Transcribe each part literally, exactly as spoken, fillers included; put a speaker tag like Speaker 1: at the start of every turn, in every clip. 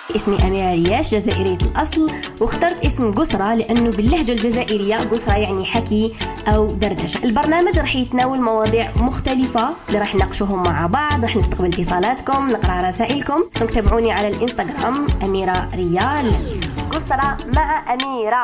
Speaker 1: اسمي أميرة رياش، جزائرية الأصل، واخترت اسم قسرة لأنه باللهجة الجزائرية قسرة يعني حكي أو دردشة. البرنامج رح يتناول مواضيع مختلفة اللي رح نناقشوهم مع بعض، رح نستقبل اتصالاتكم، نقرأ رسائلكم. تابعوني على الإنستغرام أميرة ريال. قسرة مع أميرة.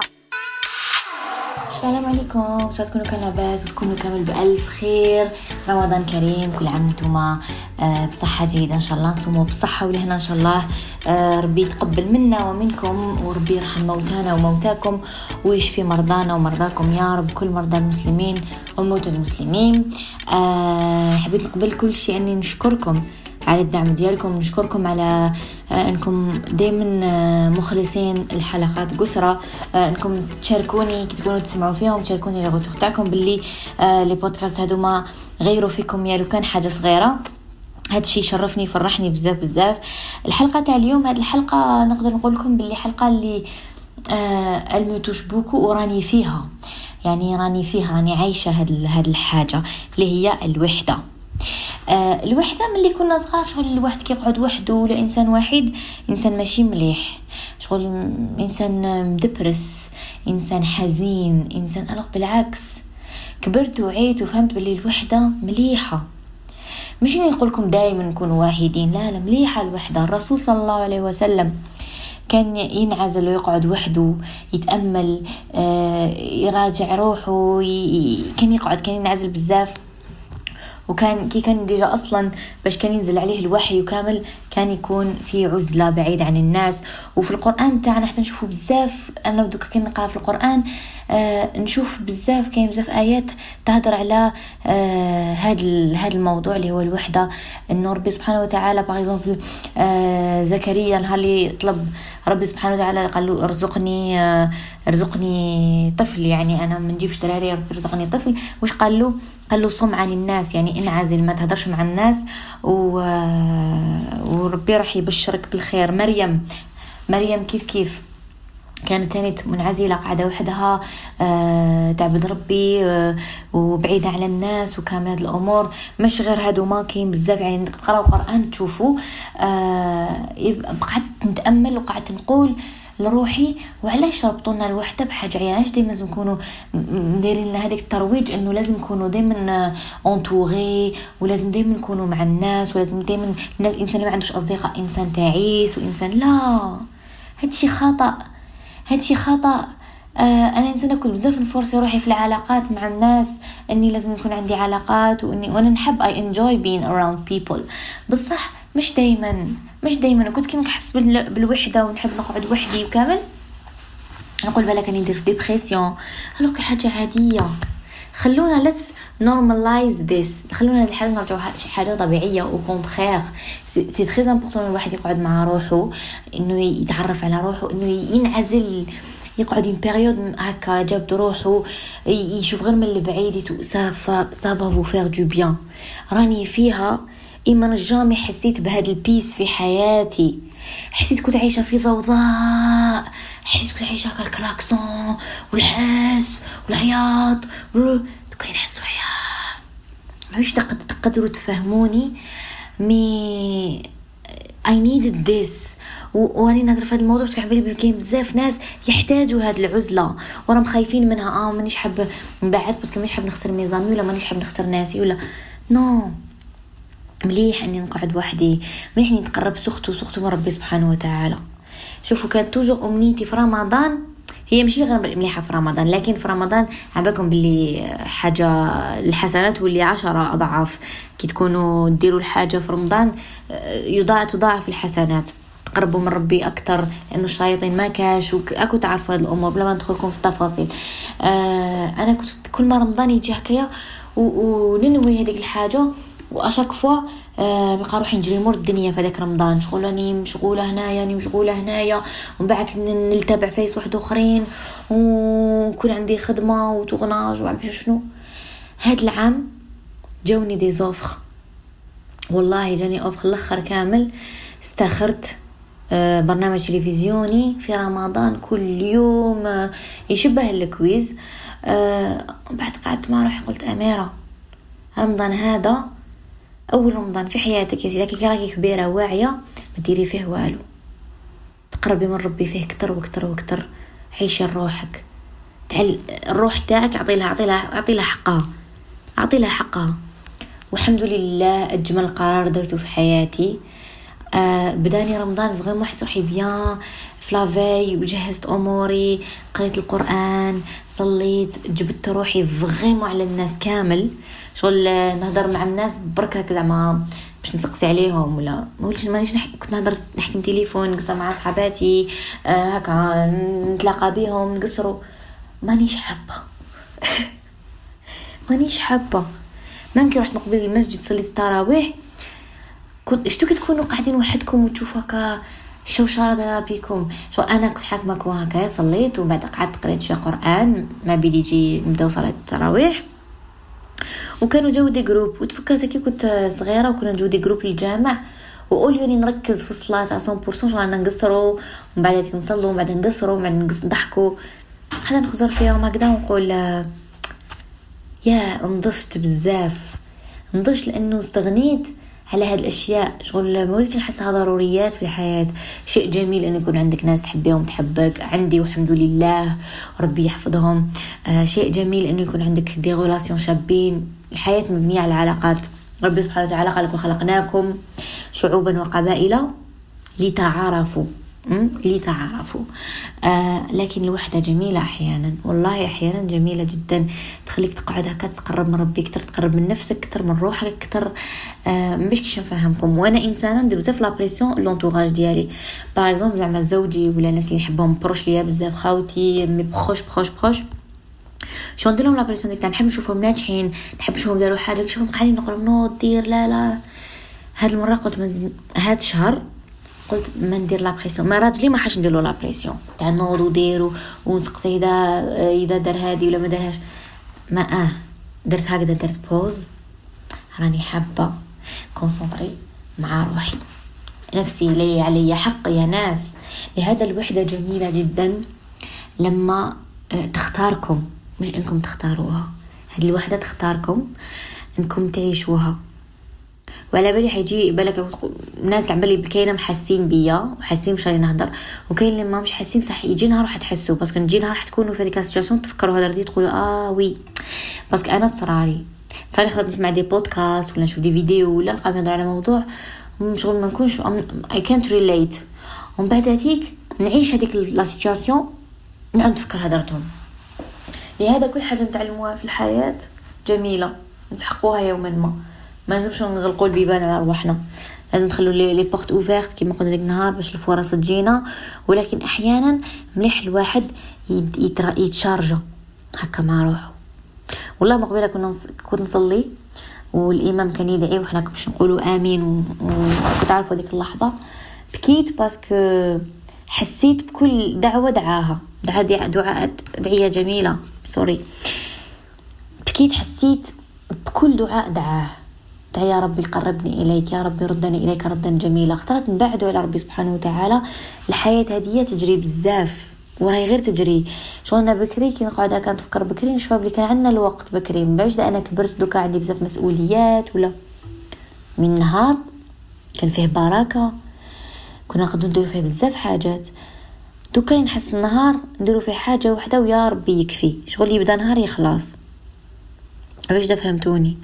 Speaker 2: السلام عليكم، ساعات تكونوا كان لاباس وتكونوا كامل بألف خير. رمضان كريم، كل عام وانتم بصحة جيدة إن شاء الله، تصوموا بصحة ولهنا إن شاء الله. ربي يتقبل منا ومنكم، وربي يرحم موتانا وموتاكم ويشفي مرضانا ومرضاكم يا رب، كل مرضى المسلمين وموتى المسلمين. حبيت نقبل كل شيء أني نشكركم على الدعم ديالكم، نشكركم على انكم دائما مخلصين الحلقات قسرة، انكم تشاركوني كي تكونوا تسمعوا فيهم، تشاركوني لي غوتو تاعكم باللي لي بودكاست هادو ما غيروا فيكم يا لو كان حاجه صغيره. هذا الشيء شرفني فرحني بزاف بزاف. الحلقه تاع اليوم، هذه الحلقه نقدر نقول لكم باللي حلقه اللي آه الموتوش بوكو وراني فيها، يعني راني فيها راني عايشه هاد هاد الحاجه اللي هي الوحده. آه الوحدة ملي كنا صغار، شغل الواحد كيقعد وحده ولا إنسان واحد، إنسان ماشي مليح، شغل إنسان مدبرس، إنسان حزين، إنسان ألغ. بالعكس كبرت وعيت وفهمت باللي الوحدة مليحة. مش نقول لكم دائما نكونوا واحدين، لا لا، مليحة الوحدة. الرسول صلى الله عليه وسلم كان ينعزل ويقعد وحده، يتأمل، آه يراجع روحه، ي... كان يقعد، كان ينعزل بزاف. وكان كي كان ديجا اصلا باش كان ينزل عليه الوحي وكامل كان يكون في عزله بعيد عن الناس. وفي القران تاعنا حتى نشوفوا بزاف، انا دوك كي نقرا في القران آه نشوف بزاف، كاين بزاف ايات تهضر على آه هذا هذا الموضوع اللي هو الوحده. انه ربي سبحانه وتعالى باغ اكزومبل آه زكريا نهار اللي طلب ربي سبحانه وتعالى قال له ارزقني آه ارزقني طفل، يعني انا ما نجيبش دراري، ربي ارزقني طفل. واش قال له؟ قال له صم عن الناس، يعني انعزل، ما تهدرش مع الناس، و... وربي راح يبشرك بالخير. مريم مريم كيف كيف كانت تانيت منعزلة، قاعدة وحدها، آه، تعبد ربي، آه، وبعيدة على الناس وكامل هذه الأمور. مش غير هادو، ما كاين بزاف، يعني تقرأوا القرآن تشوفوا. آه، قعدت نتأمل وقعدت نقول لروحي، وعلاش ربطونا الوحده بحاجه؟ يعني علاش دائما لازم نكونوا مديرين لنا هذيك الترويج انه لازم نكونوا دائما اونتوري، ولازم دائما نكونوا مع الناس، ولازم دائما الناس، انسان ما عندوش اصدقاء انسان تعيس وانسان لا. هادشي خطا، هادشي خطا. آه انا انسانه كنت بزاف نفرص روحي في العلاقات مع الناس، اني لازم يكون عندي علاقات، واني وانا نحب I enjoy being around people، بصح مش دايما مش دايما كنت كي نحس بالوحده ونحب نقعد وحدي وكامل نقول بالك اني ندير في ديبرسيون. هلوك حاجه عاديه، خلونا let's normalize this، خلونا الحاجه نرجعوا شي حاجه طبيعيه. او كونترير سي تري امبورطون الواحد يقعد مع روحه، انه يتعرف على روحه، انه ينعزل، يقعد ان بيريود هكا جاب روحه، يشوف غير من البعيد. سافا سافا فو فير دو بيان. راني فيها إما جامي حسيت بهذا البيس في حياتي، حسيت كنت عايشة في ضوضاء، حسيت كنت عايشة كالكلاكسون والحس والعياط كاين نحس روحي ماهيش تقدروا تفهموني. مي I needed this، واني نهضر في هذا الموضوع بس كنحبالي كاين بزاف ناس يحتاجوا هذه العزله وراهم خايفين منها. اه مانيش حاب نبعد بس مانيش حاب نخسر ميزامي، ولا مانيش حاب نخسر ناسي، ولا نو no. مليح اني نقعد وحدي، مليح اني نتقرب سختو سختو من ربي سبحانه وتعالى. شوفوا كانت توجور امنيتي في رمضان، هي ماشي غير مليحه في رمضان، لكن في رمضان عباكم باللي حاجه الحسنات واللي عشرة اضعاف. كي تكونوا ديروا الحاجه في رمضان يضاعف تضاعف الحسنات، تقربوا من ربي اكثر، لانه الشياطين ما كاش واكو تعرفوا هذه الامور بلا ما ندخلكم في التفاصيل. آه انا كنت كل ما رمضان يجي هكايا وننوي هذيك الحاجه، واشاك فوا آه نلقى روحي نجري مور الدنيا في هذاك رمضان، شغل راني مشغوله هنايا راني مشغوله هنايا، ومن بعد نلتابع فايس واحد اخرين، وكون عندي خدمه وتغناج وعم شنو. هاد العام جاوني دي زوفر، والله جاني اوفر الاخر كامل. استخرت آه برنامج تلفزيوني في رمضان كل يوم آه يشبه الكويز. آه بعد قعدت مع روحي قلت أميرة، رمضان هذا أول رمضان في حياتك يا سيدي، كي راكي كبيرة واعية ما ديري فيه والو، تقربي من ربي فيه كتر وكتر وكتر. عيشي روحك، تعال الروح تاعك اعطي لها اعطي لها اعطي لها حقها اعطي لها حقها. والحمد لله اجمل قرار درته في حياتي. آه بداني رمضان فريمون حس روحي بيان فلافي، وجهزت اموري، قريت القران، صليت، جبت روحي فريمون على الناس كامل. شغل نهضر مع الناس بركه كذا، ما باش نسقسي عليهم ولا ما وليش مانيش نحكي. كنت نهضر نحكي تليفون، نقصر مع صحباتي آه هكا، نتلاقى بهم نقصروا. مانيش حابه مانيش حابه ممكن رحت مقبل المسجد صليت التراويح، كنت اشتو تكونوا قاعدين وحدكم وتشوفوا هكا الشوشره بيكم. شو انا كنت حاكمه هكا، صليت وبعد قعدت قريت شويه قران ما بدي يجي نبداو صلاه التراويح. وكانوا جو دي جروب، وتفكرت كي كنت صغيره وكنا نجو دي جروب للجامع، واقول يعني نركز في الصلاه مية بالمية. شو انا نقصروا ومن بعد نصلوا ومن بعد نقصروا ومن بعد نضحكوا. خلينا نخزر فيهم هكذا ونقول يا انضجت بزاف، انضجت لانه استغنيت على هذه الاشياء. شغل ما وليتش نحسها ضروريات في الحياه. شيء جميل انه يكون عندك ناس تحبيهم تحبك، عندي والحمد لله ربي يحفظهم. آه شيء جميل انه يكون عندك دي غولاسيون شابين. الحياه مبنيه على العلاقات. ربي سبحانه وتعالى قال لكم خلقناكم شعوبا وقبائل لتعارفوا لتعارفوا. آه لكن الوحدة جميلة أحيانا، والله أحيانا جميلة جدا، تخليك تقعد هكا تقرب من ربي كتر، تقرب من نفسك كتر، من روحك كتر. آه مش كيش نفهمكم، وأنا إنسانة ندير بزاف لابريسيون لونتوراج ديالي. باغ اكزومبل زعما زوجي ولا الناس اللي نحبهم بروش ليا بزاف، خاوتي مي بروش بروش بروش شو ندير لهم لابريسيون ديك، نحب نشوفهم ناجحين، نحب نشوفهم داروا حاجة، نشوفهم قاعدين نقول نو دير لا لا. هاد المرة قلت من هاد شهر قلت ما ندير لا بريسيون. ما راجلي ما حاش ندير له لا بريسيون تاع نوض وديروا ونسقسي اذا اذا دار هذه ولا ما دارهاش. ما اه درت هكذا، درت بوز، راني حابه كونسونطري مع روحي، نفسي لي علي حق يا ناس. لهذا الوحده جميله جدا لما تختاركم، مش انكم تختاروها. هذه الوحده تختاركم انكم تعيشوها. وعلى بالي حيجي بالك الناس عمالي بكاينه محسين بيا وحاسين مش راني نهضر، وكاين اللي ما مش حاسين. صح يجي نهار راح تحسوا، باسكو نجي نهار راح تكونوا في هذيك السيتوياسيون تفكروا هضرتي تقولوا اه وي. باسكو انا تصرالي صاري خدمت نسمع دي بودكاست ولا نشوف دي فيديو ولا نلقى نهضر على موضوع شغل ما نكونش اي كانت ريليت، ومن بعد هذيك نعيش هذيك لا سيتوياسيون نعاود نفكر هضرتهم. لهذا كل حاجه نتعلموها في الحياه جميله نسحقوها يوما ما. ما لازمش نغلقوا البيبان على ارواحنا، لازم نخلوا لي لي بورت اوفيرت كيما قلنا ديك النهار باش الفرص تجينا. ولكن احيانا مليح الواحد يتشارجا هكا مع روحه. والله مقبله كنا كنت نصلي والامام كان يدعي وحنا باش نقولوا امين، وكنت عارفه ديك اللحظه بكيت باسكو حسيت بكل دعوه دعاها دعاء دعاء ادعيه جميله سوري بكيت حسيت بكل دعاء دعاه دعا يا ربي قربني إليك، يا ربي ردني إليك ردا جميلا. اخترت نبعدوا على ربي سبحانه وتعالى. الحياة هذه تجري بزاف وراي غير تجري. شغلنا بكري كي نقعد هكا نفكر بكري نشوف بلي كان عندنا الوقت بكري، من بعد انا كبرت دوكا عندي بزاف مسؤوليات ولا من نهار كان فيه بركة كنا نقدروا نديروا فيه بزاف حاجات. دوكا نحس النهار نديروا فيه حاجة واحدة ويا ربي يكفي، شغل يبدا نهار يخلص. باش دا فهمتوني؟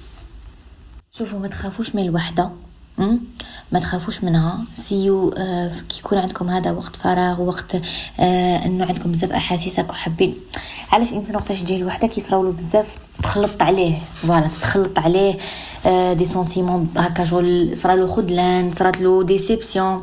Speaker 2: شوفوا ما تخافوش من الوحده، ما تخافوش منها. سيو آه كي يكون عندكم هذا وقت فراغ ووقت آه انه عندكم بزاف احاسيسك وحابين. علاش الانسان وقتاش يجي الوحده كيصراولو بزاف تخلط عليه فوالا تخلط عليه آه دي سنتيمون هكا، شغل صرالو خذلان، صراتلو ديسيبسيون،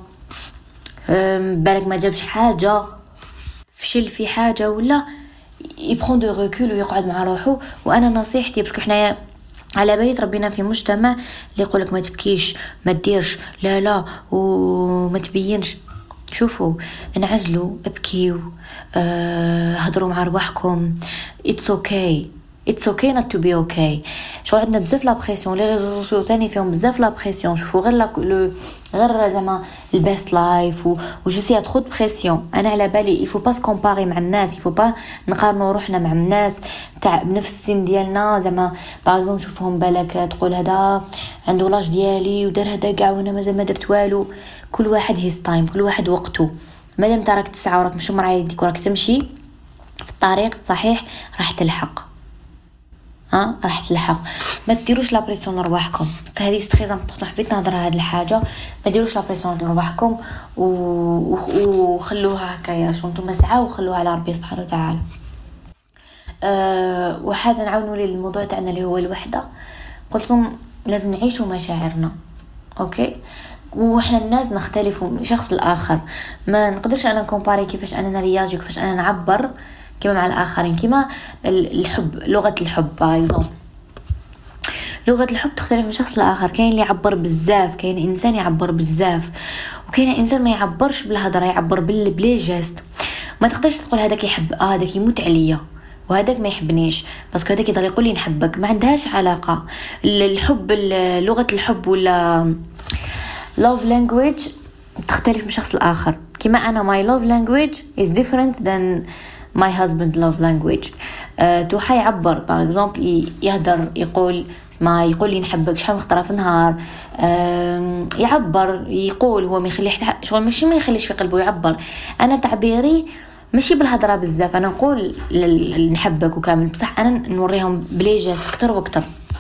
Speaker 2: آه بالك ما جابش حاجه، فشل في حاجه ولا يبرون دو ريكول ويقعد مع روحه. وانا نصيحتي باسكو حنايا على بالي تربينا في مجتمع اللي يقولك ما تبكيش، ما تديرش، لا لا وما تبينش. شوفوا انعزلوا، ابكيوا، أه هضروا مع رواحكم. it's okay it's okay not to be okay. شو عندنا بزاف لا بريسيون، لي ريزو سوسيو ثاني فيهم بزاف لا بريسيون. شوفوا غير لا غير زعما البيست لايف و جو سي ترو دو بريسيون. انا على بالي يفو با سكومباري مع الناس، يفو با نقارنوا روحنا مع الناس تاع بنفس السن ديالنا. زعما باغ نشوفهم بالك تقول هذا عنده لاج ديالي ودار هذا كاع وانا مازال ما درت والو. كل واحد هيز تايم، كل واحد وقته. مادام تراك تسعة وراك مش مر على يديك وراك تمشي في الطريق صحيح راح تلحق، ها راح تلحق. ما تديروش لا بريسيون لرواحكم، بس هذه ستري امبورطون. حبيت نهضر على هذه الحاجه، ما ديروش لا بريسيون لرواحكم وخلوها هكايا شو نتوما ساعه وخلوها على ربي سبحانه وتعالى. أه وحاجه نعاونوا لي الموضوع تاعنا اللي هو الوحده. قلت لكم لازم نعيشوا مشاعرنا، اوكي؟ وإحنا الناس نختلف من شخص لآخر، ما نقدرش أنا نكومباري كيفاش أنا نرياجي كيفاش أنا نعبر كما مع الآخرين. كما الحب، لغة الحب بايضا، لغة الحب تختلف من شخص لآخر. كاين اللي يعبر بزاف، كاين إنسان يعبر بزاف، وكاين إنسان ما يعبرش بالهضرة، يعبر بلي جاست. ما تقدرش تقول هذاك يحب آه هذاك يموت عليا وهذاك ما يحبنيش بس هذاك يضل يقول لي نحبك. ما عندهاش علاقة. الحب، لغة الحب ولا love language تختلف من شخص لآخر. كما أنا my love language is different than my husband love language. أه توحى يعبر باغ اكزومبل يهدر يقول ما يقول لي نحبك شحال من خطره في النهار، أه يعبر يقول هو ما يخلي شغل ماشي ما يخليش في قلبه يعبر. انا تعبيري ماشي بالهضره بزاف، انا نقول نحبك وكامل بصح انا نوريهم بلي جاست اكثر واكثر.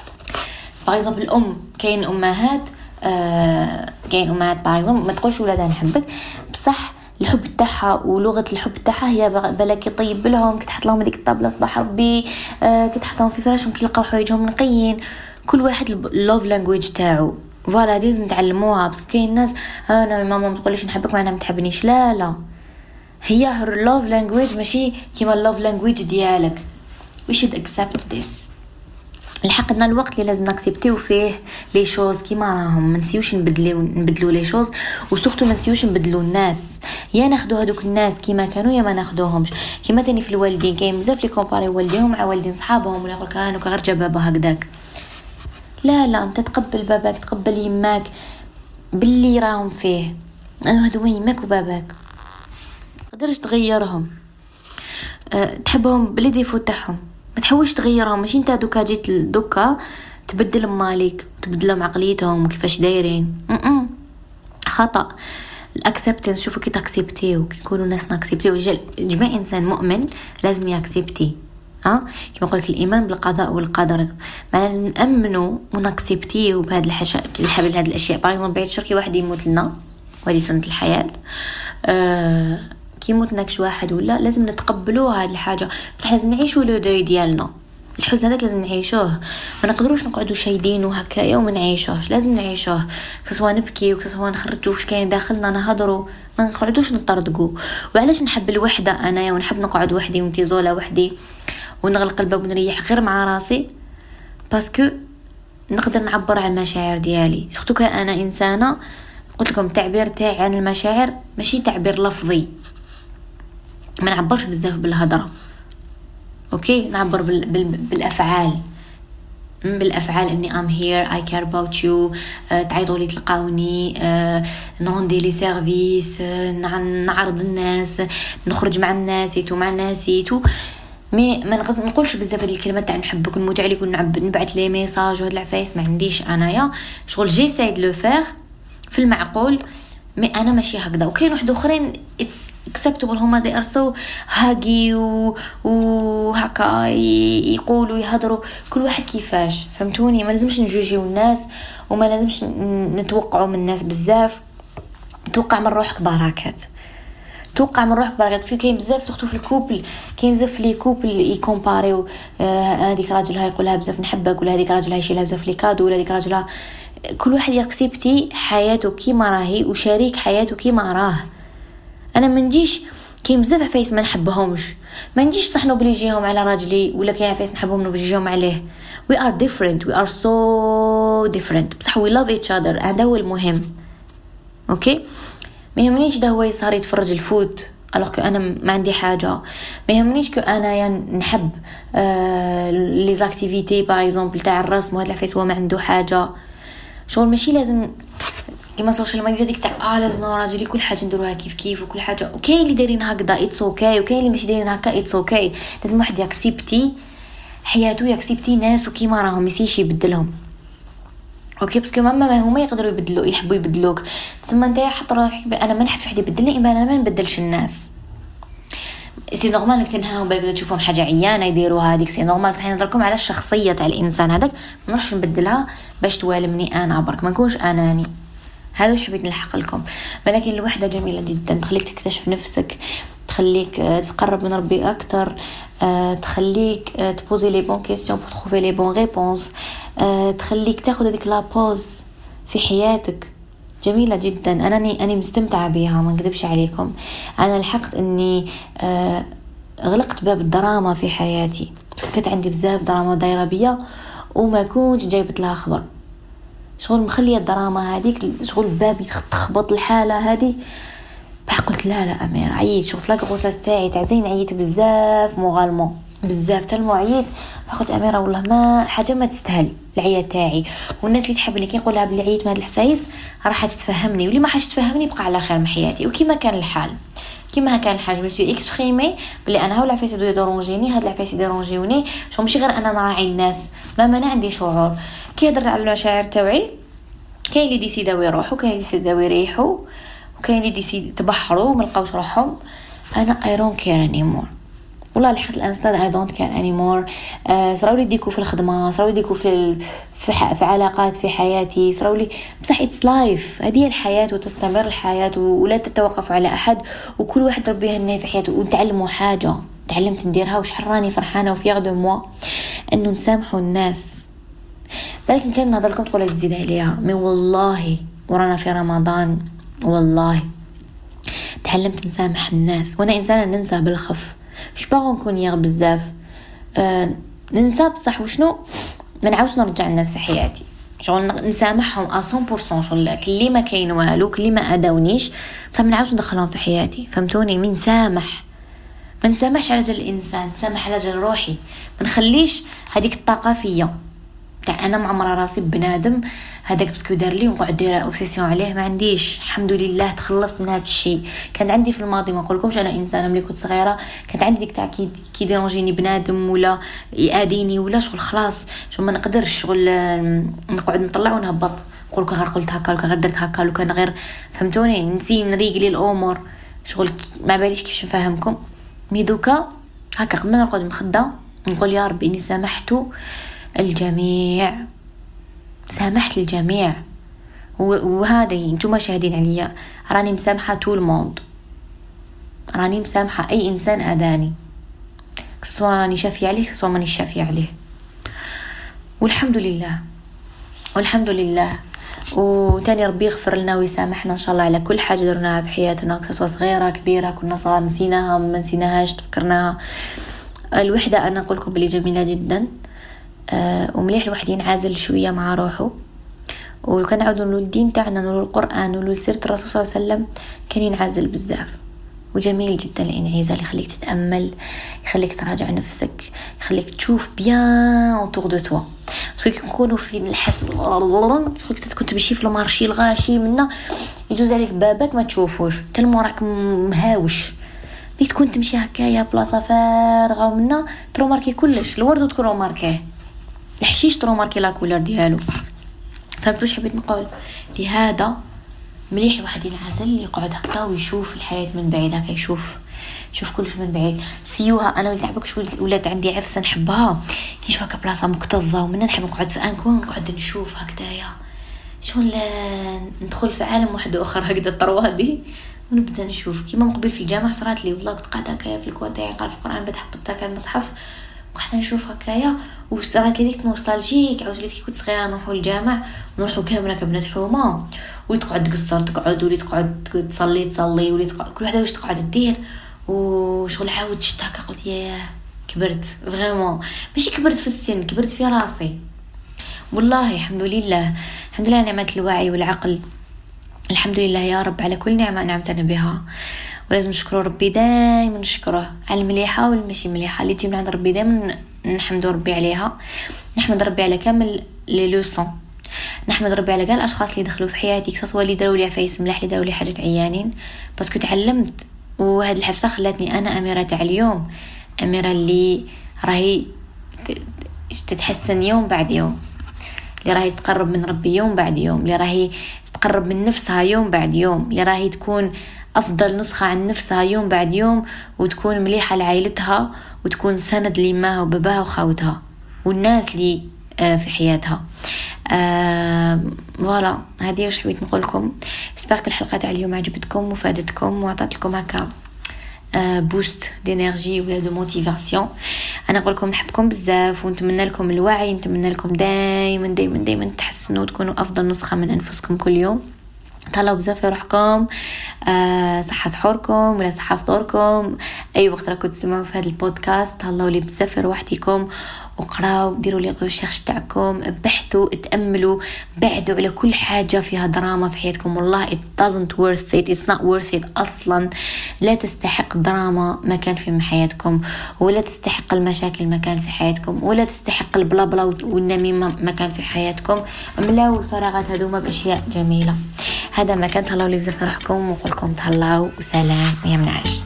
Speaker 2: باغ اكزومبل الام، كاين امهات آه كاين امهات باغ اكزومبل ما تقولش ولادها نحبك بصح الحب تاعها ولغه الحب تاعها هي بالك يطيب لهم، كتحط لهم هذيك الطابله صباح ربي، آه كتحطهم في فراشهم كيلقاو حوايجهم نقيين. كل واحد اللوف لانجويج تاعو، فوالا هذه لازم تعلموها. بس كاين الناس انا ماما ما تقوليش نحبك معناها ما تحبنيش، لا لا، هي هر لوف لانجويج ماشي كيما اللوف لانجويج ديالك. we should accept this. لحقنا الوقت اللي لازم ناكسبتيو فيه لي شوز كيما راهم، ما نسيوش نبدلوا نبدلوا لي شوز، وسورتو ما نسيوش نبدلوا الناس. يا ناخذوا هذوك الناس كيما كانوا يا ما ناخذوهمش. كيما تاني في الوالدين كاين بزاف لي كومباري والديهم مع والدين صحابهم ولا يقولك انا غير جا بابا هكذاك. لا لا، انت تقبل باباك، تقبل يماك باللي راهم فيه. انا هذو يماك وباباك تقدرش تغيرهم. أه تحبهم بلي ديفو تاعهم، ما تحاولش تغيرهم. ماشي انت دوكا جيت دوكا تبدل مالك وتبدلهم عقليتهم وكيفاش دايرين. م خطا. الاكسبتنس، شوفوا كي تاكسبتيو، كي يكونوا الناس ناكسبتيو. جميع انسان مؤمن لازم ياكسبتي، ها كيما قلت الايمان بالقضاء والقدر. معناها نامنوا وناكسبتيو بهذه الحاجه الحبل هذه الاشياء. باغ اكزومبل بعد شركي واحد يموت لنا وهذه سنه الحياه، أه كي يموت ناكش واحد ولا لازم نتقبلوه هذه الحاجه. بصح لازم نعيشوا لو دوي ديالنا، الحزن هذاك لازم نعيشوه. ما نقدروش نقعدوا شايدين وهكايا وما نعيشوهش، لازم نعيشوه. سواء نبكي وسواء نخرجوا واش كاين داخلنا نهضروا، ما نقعدوش نطردقوا. وعلاش نحب الوحده انايا ونحب نقعد وحدي ونتيزولا وحدي ونغلق الباب ونريح غير مع راسي؟ باسكو نقدر نعبر عن المشاعر ديالي. سورتو كان انا انسانه قلت لكم التعبير تاعي عن المشاعر ماشي تعبير لفظي، ما نعبرش بزاف بالهضره، اوكي؟ نعبر بال... بال... بالافعال بالافعال اني ام هير اي كير اباوت يو. تعيطوا لي تلقاوني، أه... نروندي لي سيرفيس، أه... نعرض الناس، نخرج مع الناس يتو مع الناس يتو. مي ما نقولش بزاف هذه الكلمات تاع نحبك ونموت عليك ونعب نبعث لي ميساج وهاد العفايس، ما عنديش انايا شغل جي سايد لو فير في المعقول. مي انا ماشي هكذا. وكاين واحد اخرين اتس اكسبتبل، هما دي ارسو هاغي و وهكا يقولوا يهضروا، كل واحد كيفاش، فهمتوني؟ ما لازمش نجوجيو الناس وما لازمش نتوقعوا من الناس بزاف. توقع من روحك بركات، توقع من روحك بركات. كاين بزاف سورتو في الكوبل، كاين بزاف لي كوبل يكومباريو هذيك آه راجلها يقولها بزاف نحبك، ولا هذيك راجلها يشيلها بزاف لي كادو، ولا هذيك راجلها. كل واحد يكسبتي حياته كيما راهي وشريك حياته كيما راه. انا ما نجيش كاين بزاف عفايس ما نحبهمش، ما نجيش بصح نوبليجيهم على راجلي، ولا كاين عفايس نحبهم نوبليجيهم عليه. we are different we are so different، بصح we love each other. هذا هو المهم، اوكي؟ ما يهمنيش ده هو يسهر يتفرج الفوت alors que انا ما عندي حاجه. ما يهمنيش كو انا يعني نحب آه لي زاكتيفيتي باغ اكزومبل تاع الرسم وهذا العفايس هو ما عنده حاجه. شغل ماشي لازم كيما السوشيال ميديا ديك تاع اه لازم راجلي كل حاجه نديروها كيف كيف وكل حاجه. اوكي اللي دايرين هكذا اتس اوكي، وكاين اللي مش دايرين هكا اتس اوكي. لازم واحد ياكسبتي حياته، ياكسبتي ناس وكيما راهم، ميسيش يبدلهم. اوكي باسكو ماما ما هما يقدروا يبدلوا يحبوا يبدلوك، تسمى انت حط روحك انا ما نحبش واحد يبدلني، انا ما نبدلش الناس. سي نورمال انك تنهاهم بالك تشوفهم حاجه عيانه يديروها هذيك، سي نورمال. صحيح نهضركم على الشخصيه تاع الانسان هذاك، ما نروحش نبدلها باش توالمني انا برك، ما نكونش اناني. هذا واش حبيت نلحق لكم. ولكن الوحده جميله جدا، تخليك تكتشف نفسك، تخليك تقرب من ربي اكثر، تخليك تبوزي لي بون كيسيون بور تروفي لي بون ريبونس، تخليك تاخذ هذيك لا بوز في حياتك. جميلة جدا. أنا أنا مستمتعة بها، ما نكذبش عليكم. أنا لحقت أني آه غلقت باب الدراما في حياتي، كنت عندي بزاف دراما دايرة بيا وما كنت جايبت لها خبر. شغل مخلية الدراما هذيك شغل بابي تخبط الحالة هذه. قلت لا لا أمير عييت، شوف لاك غوساس تاعي تاع زين عييت بزاف مغالمون بزاف تلمو عييت. فقلت أميرة والله ما حاجة ما تستاهل العيا تاعي، والناس اللي تحبني كي نقولها بلي عييت من هاد الحفايس راح تتفهمني، واللي ما حاش تفهمني بقى على خير من حياتي. وكما كان الحال كما كان الحاج جو سوي اكسبريمي بلي انا هاو العفايس دو يدورونجيني، هاد العفايس يدورونجيوني. شو ماشي غير انا نراعي الناس، ما انا عندي شعور كي هضرت على المشاعر تاعي. كاين اللي ديسيداو يروحوا، كاين اللي ديسيداو يريحوا، وكاين اللي ديسيد تبحروا وما لقاوش روحهم. انا اي دونت كير اني مور والله لحد الان ستاد اي دونت كير اني مور. صراو لي ديكو في الخدمه، صراو لي ديكو في في, في علاقات في حياتي، صراو لي بصح اتس لايف. هذه الحياه وتستمر الحياه ولا تتوقف على احد، وكل واحد ربي يهنيه في حياته. ونتعلموا حاجه تعلمت نديرها وشحال راني فرحانه وفي غدو موا انه نسامحوا الناس. لكن كان نهضر لكم تقولوا تزيد عليها، مي والله ورانا في رمضان والله تعلمت نسامح الناس. وانا انسانه ننسى بالخف، مش باغي نكون يغ بزاف أه ننسى بصح وشنو ما نعاودش نرجع الناس في حياتي. شغل نسامحهم مية بالمية، شغل اللي ما كاين والو اللي ما اداونيش بصح ما نعاودش ندخلهم في حياتي. فهمتوني؟ من سامح ما نسامحش على جال الانسان، نسامح على جال روحي. ما نخليش هذيك الطاقه فيا تاع انا معمره راسي بنادم هذاك باسكو دار لي ونقعد دايره اوبسيسيون عليه. ما عنديش، الحمد لله تخلصت من هذا الشيء. كان عندي في الماضي، ما نقولكمش انا انسانه ملي كنت صغيره كانت عندي ديك تاع كي كي ديرونجيني بنادم ولا ياديني ولا شغل خلاص شغل ما نقدرش شغل نقعد نطلع ونهبط، نقول غير قلت هكا ولا غير درت هكا ولا غير. فهمتوني؟ نسي نريقلي الامور شغل ما باليش كيفاش نفهمكم. مي دوكا هكا قبل ما نقعد مخده نقول يا ربي اني سامحتو الجميع، سامحت الجميع. وهذا انتم شاهدين عليا، راني مسامحه طول الموند، راني مسامحه اي انسان اداني، سواء راني شافيه عليه سواء ماني شافيه عليه. والحمد لله والحمد لله. وتاني ربي يغفر لنا ويسامحنا ان شاء الله على كل حاجه درناها في حياتنا، سواء صغيره كبيره، كنا صغار نسيناها ما نسيناهاش تفكرناها. الوحده انا نقول لكم بلي جميله جدا. أه ومليح الواحد ينعزل شويه مع روحه. وكان نعاودوا نقول الدين تاعنا، نقول القران، نقول سيره الرسول صلى الله عليه وسلم، كان ينعزل بزاف. وجميل جدا الانعزال، يخليك تتامل، يخليك تراجع نفسك، يخليك تشوف بيان اوتور دو توا. سو كنكونوا في الحس خليك تكون تمشي في المارشي الغاشي منا يجوز عليك بابك ما تشوفوش تلمو راك مهاوش. بيت تكون تمشي هكايا بلاصه فارغه ومنا ترو ماركي كلش، الورد تكرو ماركيه، الحشيش ترو ماركي لا كولور ديالو. فهمتوا واش حبيت نقول؟ لهذا مليح الواحد ينعزل يقعد هكا ويشوف الحياه من بعيد، هكا يشوف شوف كلش من بعيد. سيوها انا وليت عباك شويه ولات عندي عفسه نحبها كي نشوف هكا بلاصه مكتظه ومن نحب نقعد في ان كوان نقعد نشوف هكذايا شغل ندخل في عالم واحد اخر هكذا الطروه دي ونبدا نشوف. كيما مقبل في الجامع صرات لي والله كنت قاعده هكايا في الكوا تاعي قال في القران بدات حطيت هكا المصحف وقعدت نشوف هكايا وصارت لي ديك نوستالجيك. عاود وليت كي كنت صغيره نروحوا للجامع ونروحوا كامله كبنات حومه وتقعد تقصر تقعد وليت تقعد تصلي تصلي وليت كل وحده واش تقعد دير وشغل عاود شت هكا قلت يا كبرت فريمون. ماشي كبرت في السن، كبرت في راسي والله. الحمد لله الحمد لله نعمه الوعي والعقل. الحمد لله يا رب على كل نعمه نعمتنا بها، ولازم نشكر ربي دائما، نشكره على المليحه والماشي مليحه اللي تجي من عند ربي، دائما نحمد ربي عليها. نحمد ربي على كامل لي لوسون، نحمد ربي على كاع الاشخاص اللي دخلوا في حياتي، سواء اللي داروا لي عفايس ملاح اللي داروا لي حاجات عيانين، باسكو تعلمت. وهاد الحفصه خلاتني انا اميره تاع اليوم، اميره اللي راهي تتحسن يوم بعد يوم. اللي راهي تقرب من ربي يوم بعد يوم، اللي راهي تقرب من نفسها يوم بعد يوم، اللي راهي تكون أفضل نسخة عن نفسها يوم بعد يوم، وتكون مليحة لعائلتها، وتكون سند لإمها وباباها وخاوتها والناس اللي في حياتها. آه، فوالا هذه وش حبيت نقولكم. سباق الحلقة تاع اليوم عجبتكم وفادتكم وعطات لكم هكا آه بوست دينيرجي ولا دو موتيفاسيون. انا نقول لكم نحبكم بزاف ونتمنى لكم الوعي، نتمنى لكم دائما دائما دائما تحسنوا وتكونوا افضل نسخة من انفسكم كل يوم. تهلاو بزاف في روحكم، آه صحة سحوركم ولا صحة فطوركم، اي وقت راكم تسمعوا في هذا البودكاست. تهلاو لي بزاف في روحتكم، وقراو، ديروا لي ريشيرش تاعكم، بحثوا، اتاملوا، بعدوا على كل حاجه فيها دراما في حياتكم. والله it doesn't worth it it's not worth it اصلا. لا تستحق دراما مكان في حياتكم، ولا تستحق المشاكل مكان في حياتكم، ولا تستحق البلا بلا والنميمه مكان في حياتكم. املاو الفراغات هذوما باشياء جميله. هذا ما كان. تهلاو لي بزاف روحكم، ونقول لكم تهلاو وسلام ويا منعش.